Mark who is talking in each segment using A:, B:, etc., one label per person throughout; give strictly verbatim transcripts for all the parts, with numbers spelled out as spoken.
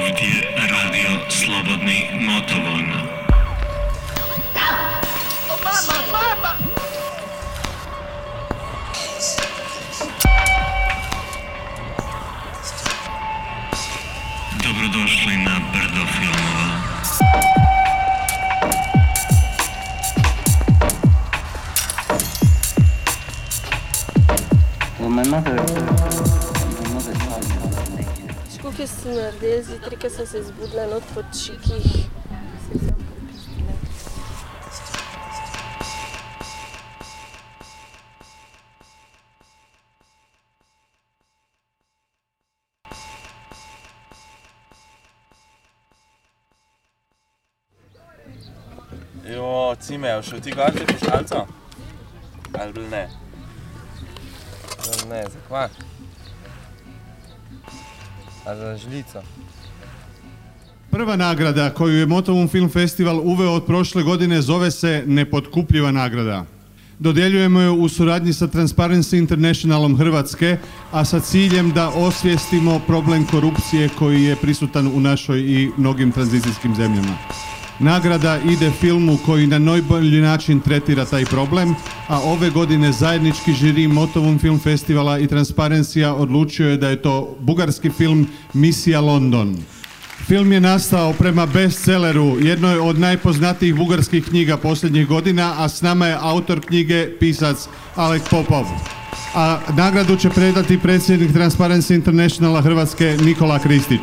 A: Ovdje radio Slobodni Motovon.
B: Mama, mama!
A: Dobrodošli na Brdo filmova.
C: Well, my mother, my mother taught me about nature.
D: Сколько си наредил, зитрика съм се избудила нот под чики.
E: Jo, zieh mir, schon die Karte ist also. Ali ne?
F: Ne, za kva? A za žljica?
G: Prva nagrada koju je Motovun Film Festival uveo od prošle godine zove se Nepotkupljiva nagrada. Dodjeljujemo ju u suradnji sa Transparency Internationalom Hrvatske, a sa ciljem da osvijestimo problem korupcije koji je prisutan u našoj i mnogim tranzicijskim zemljama. Nagrada ide filmu koji na najbolji način tretira taj problem, a ove godine zajednički žiri Motovun Film Festivala i Transparencija odlučio je da je to bugarski film Misija London. Film je nastao prema bestselleru, jednoj od najpoznatijih bugarskih knjiga posljednjih godina, a s nama je autor knjige, pisac Alek Popov. A nagradu će predati predsjednik Transparency Internationala Hrvatske Nikola Kristić.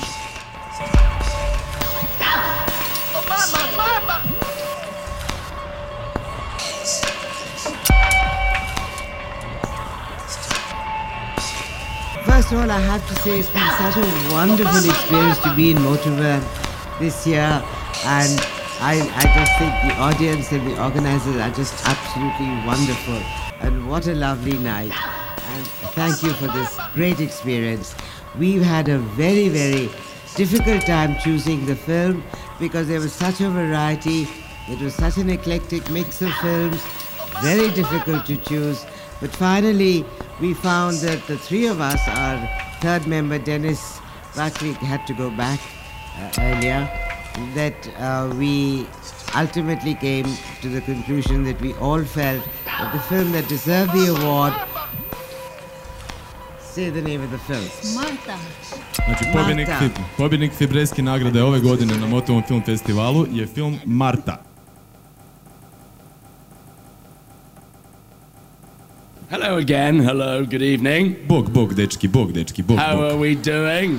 H: First of all, I have to say it's been such a wonderful experience to be in Motovun this year, and I, I just think the audience and the organizers are just absolutely wonderful, and what a lovely night. And thank you for this great experience. We've had a very, very difficult time choosing the film because there was such a variety. It was such an eclectic mix of films, very difficult to choose. But finally, we found that the three of us, our third member, Dennis Bakri, had to go back uh, earlier, that uh, we ultimately came to the conclusion that we all felt that the film that deserved the award, say the name of the film.
I: Marta.
J: Znači, pobjednik, pobjednik Fibreski nagrade ove godine na Motovun Film Festivalu je film Marta.
K: Hello again, hello, good evening.
J: Bog, bog, dečki, bog, dečki, bog,
K: How
J: bog.
K: are we doing?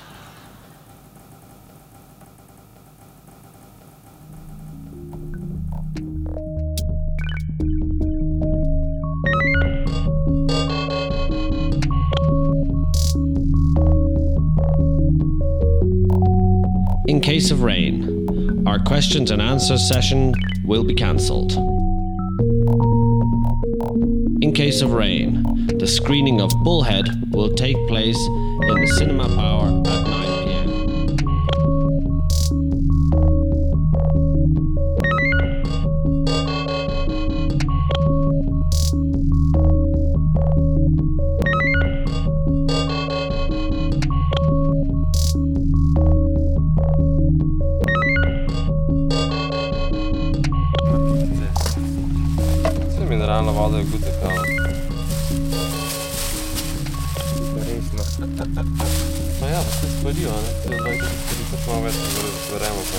L: In case of rain, our questions and answers session will be cancelled. In case of rain, the screening of Bullhead will take place in the Cinema Power at nine p.m.
F: Sve mineralna voda je guta kao.
E: Pa ja, pa se spadio, ne? Treba da ide sad malo veće gore da sveremo pa.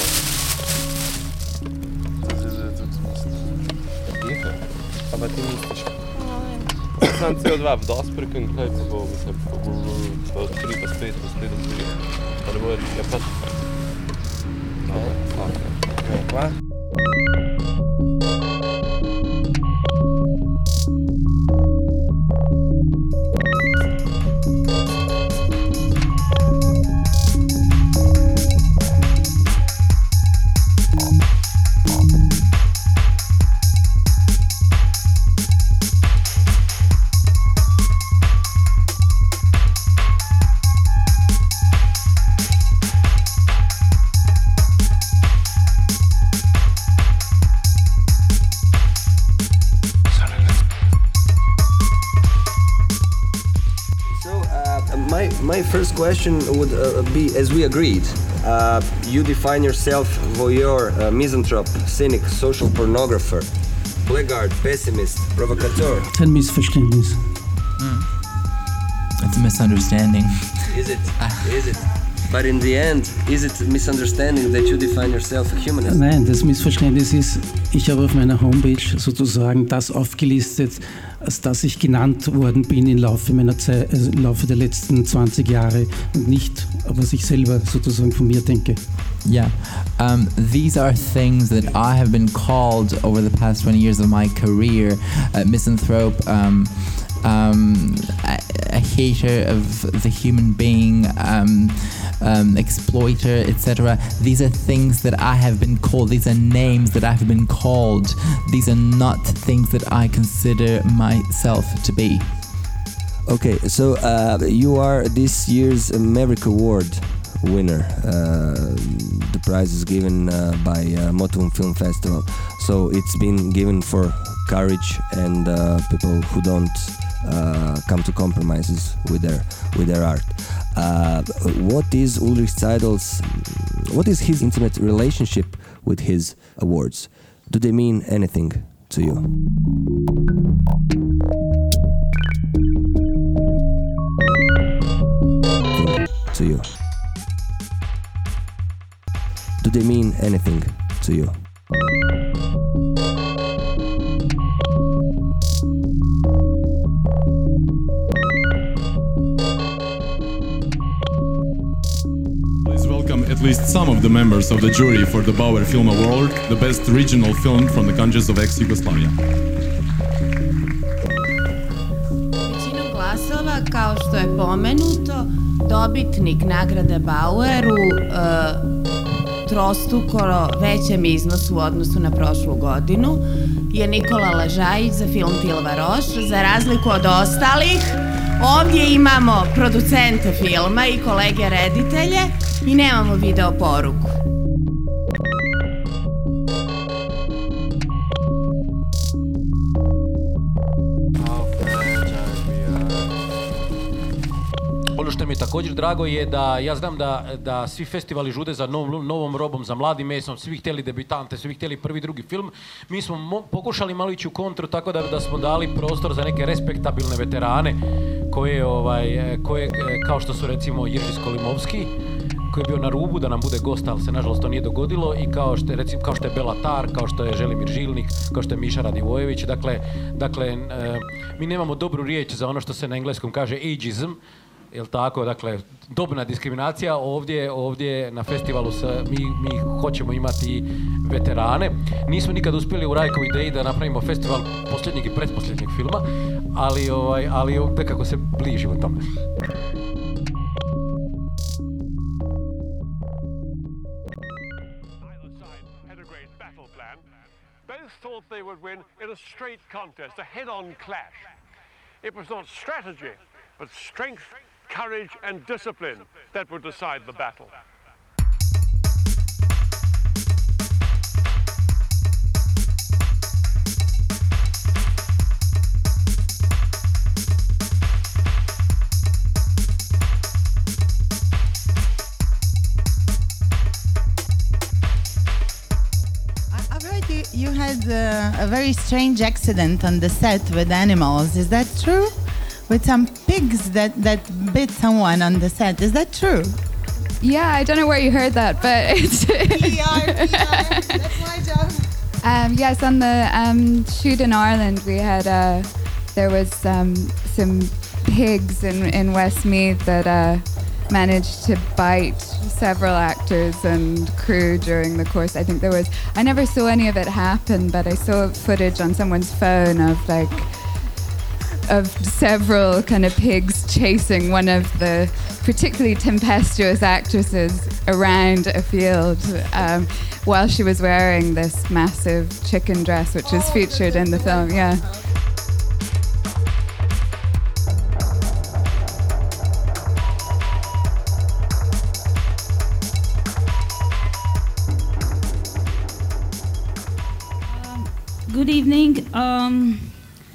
E: Sad je tu smisli. Tiho. Pa ba ti misliš? Sam C O dva dosti prekan, kaj pa bo, mislim, pa od tri, pa spet, pa spet od tri. Pa ne bo je, ja pa... Dobro, ok.
F: Kva?
M: My, my first question would uh, be, as we agreed,
I: Uh, you define yourself voyeur, uh, misanthrope, cynic, social pornographer, blackguard, pessimist, provocateur.
M: Ein Missverständnis.
N: Mm. It's a misunderstanding.
I: Is it? Is it? But in the end, is it a misunderstanding that you define yourself a humanist?
M: Nein, das Missverständnis ist, ich habe auf meiner Homepage sozusagen das aufgelistet, als dass ich genannt worden bin im Laufe meiner Zeit, also im Laufe der letzten zwanzig Jahre und nicht, was ich selber sozusagen von mir denke.
N: Yeah, um, these are things that I have been called over the past twenty years of my career, uh, misanthrope, um, um, a, a hater of the human being, um, um, exploiter, et cetera. These are things that I have been called. These are names that I have been called. These are not things that I consider myself to be.
I: Okay, so uh, you are this year's Maverick Award winner. Uh, the prize is given uh, by uh, Motovun Film Festival. So it's been given for courage and uh, people who don't uh, come to compromises with their with their art. Uh, what is Ulrich Seidel's? What is his intimate relationship with his awards? Do they mean anything to you? To you. Do they mean anything to you?
J: Please welcome at least some of the members of the jury for the Bauer Film Award, the best regional film from the countries of ex-Yugoslavia.
O: Većinom glasova, kao što je pomenuto, dobitnik nagrade Baueru uh, trostruko većem iznosu u odnosu na prošlu godinu je Nikola Lažajić za film Tilva Roš. Za razliku od ostalih, ovdje imamo producente filma i kolege reditelje i nemamo video poruku.
P: Ono što mi je također drago je da ja znam da, da svi festivali žude za nov, novom robom, za mladim mesom, svi htjeli debitante, svi htjeli prvi, drugi film. Mi smo mo- pokušali malo ići u kontru tako da, da smo dali prostor za neke respektabilne veterane koje, ovaj, koje kao što su recimo Jirži Skolimovski, koji je bio na rubu da nam bude gost, ali se nažalost to nije dogodilo, i kao što je, recimo, kao što je Bela Tar, kao što je Želimir Žilnik, kao što je Miša Radivojević. Dakle, dakle e, mi nemamo dobru riječ za ono što se na engleskom kaže ageism, jel tako, dakle, dobna diskriminacija. Ovdje, ovdje na festivalu sa, mi, mi hoćemo imati veterane. Nismo nikad uspjeli u Rajkov ideji da napravimo festival posljednjeg i pretposljednjeg filma, ali, ovaj, ali nekako se bližimo tome.
Q: Both thought they would win in a straight contest, a head-on clash. It was not strategy, but strength, courage and discipline that would decide the battle.
R: I've heard you, you had uh, a very strange accident on the set with animals. Is that true? With some pigs that, that bit someone on the set. Is that true?
S: Yeah, I don't know where you heard that, but it's...
R: P R, P R, that's my job.
S: Um, yes, on the um, shoot in Ireland, we had, uh, there was um, some pigs in, in Westmeath that uh, managed to bite several actors and crew during the course. I think there was, I never saw any of it happen, but I saw footage on someone's phone of like, of several kind of pigs chasing one of the particularly tempestuous actresses around a field um, while she was wearing this massive chicken dress, which is featured in the film. Yeah.
T: Um, good evening. Um,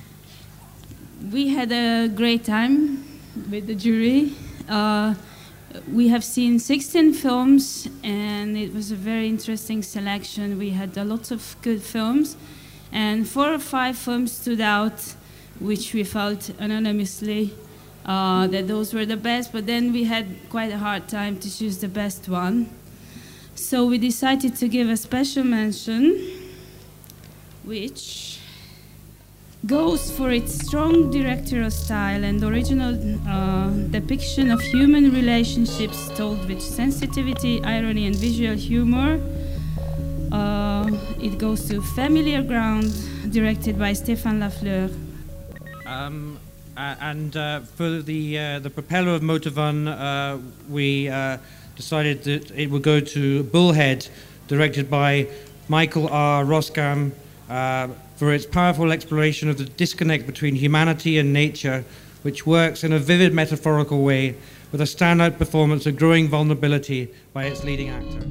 T: We had a great time with the jury. Uh, we have seen sixteen films, and it was a very interesting selection. We had a lot of good films, and four or five films stood out, which we felt anonymously uh, that those were the best, but then we had quite a hard time to choose the best one. So we decided to give a special mention, which goes for its strong directorial style and original uh, depiction of human relationships told with sensitivity, irony, and visual humor. Uh, it goes to Familiar Ground, directed by Stéphane Lafleur.
U: Um, uh, and uh, for the uh, the propeller of Motorvan, uh, we uh, decided that it would go to Bullhead, directed by Michael R. Roskam, uh, for its powerful exploration of the disconnect between humanity and nature, which works in a vivid metaphorical way with a standout performance of growing vulnerability by its leading actor.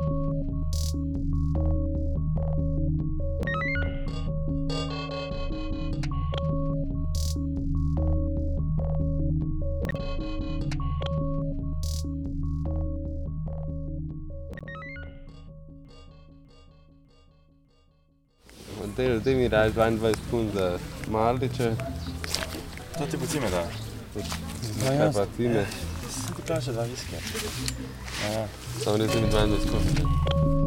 E: Zdaj mi daš dvaindvajset sekund za Maldiče.
V: To ti bo cime da?
E: Kaj pa cime?
V: Si ti plaša dva viskija.
E: Samo res mi dvaindvajset sekund.